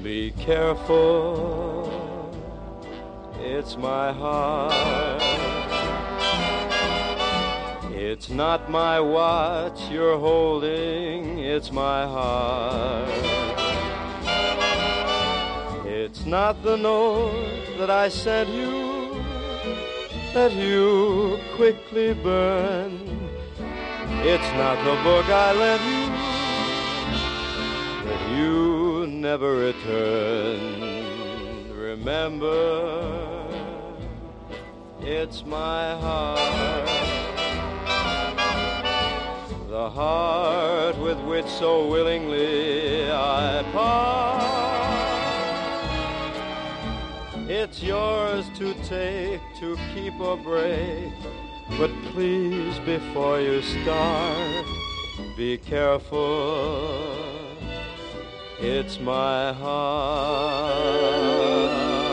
Be careful, it's my heart. It's not my watch you're holding, it's my heart. It's not the note that I sent you that you quickly burned. It's not the book I lent you that you never returned. Remember, it's my heart. The heart with which so willingly I part. It's yours to take, to keep or break. But please, before you start, be careful. It's my heart.